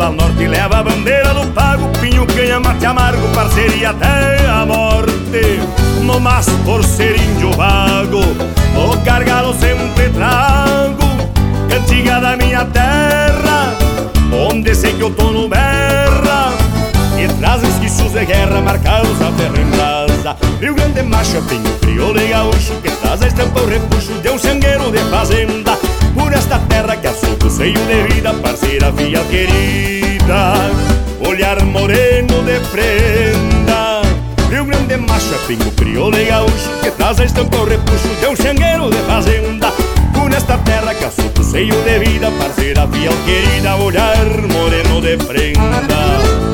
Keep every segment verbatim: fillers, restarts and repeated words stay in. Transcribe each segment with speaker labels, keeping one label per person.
Speaker 1: Sul ao norte leva a bandeira do pago, pinho, canha, mate amargo, parceria até a morte. No mas por ser índio vago, no cargado sempre trago cantiga da minha terra, onde sei que o outono berra e traz esquichos de guerra marcados a terra em brasa. Rio Grande macho, pinho, crioulo e gaúcho, que traz a estampa o repuxo de um xangueiro de fazenda. Por esta terra que assumo seio de vida, parceira fiel querida, olhar moreno de prenda. Rio Grande macho, pinho, crioulo e gaúcho, que traz a estampa o repuxo de um xangueiro de fazenda. Por esta terra que assumo seio de vida, parceira fiel querida, olhar moreno de prenda.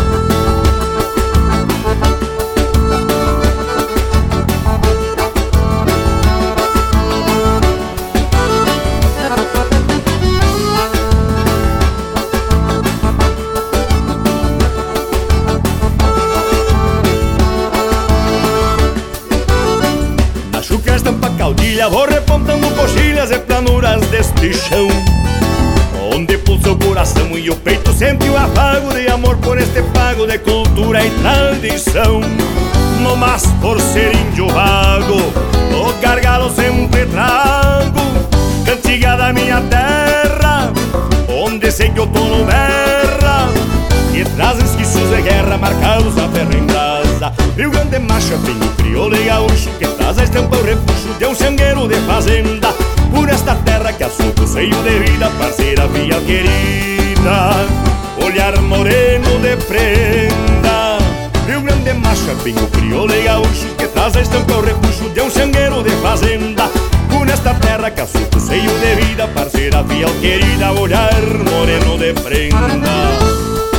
Speaker 1: Vou repontando coxilhas e planuras deste chão, onde pulsa o coração e o peito sente o afago de amor por este pago de cultura e tradição. No mas por ser índio vago, no gargalo sempre trago cantiga da minha terra, onde sei que o outono berra e traz esquichos de guerra marcados a ferro em brasa. Rio Grande macho, pinho, crioulo e gaúcho, que traz a estampa o repuxo de um xangueiro de fazenda. Por esta terra que assumo seio de vida, parceira fiel querida, olhar moreno de prenda. Rio Grande macho, pinho, crioulo e gaúcho, que traz a estampa o repuxo de um xangueiro de fazenda. Por esta terra que assumo seio de vida, parceira fiel querida, olhar moreno de prenda.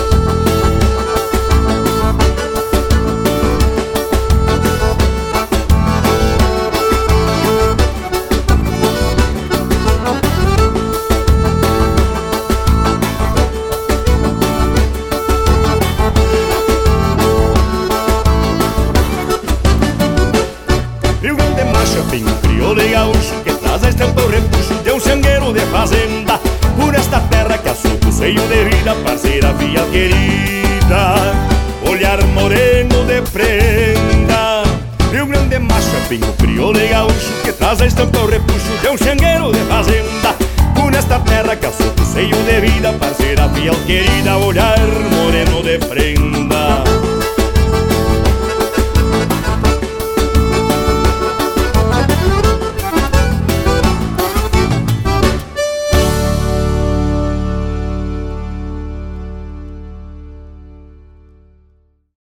Speaker 1: Pinho, crioulo e gaúcho, que traz a estampa o repuxo de um xangueiro de fazenda. Por esta terra que assumo seio de vida, parceira fiel querida, olhar moreno de prenda. Rio Grande macho, pinho, crioulo e gaúcho, que traz a estampa o repuxo de um xangueiro de fazenda. Por esta terra que assumo seio de vida, parceira fiel querida, olhar moreno de prenda.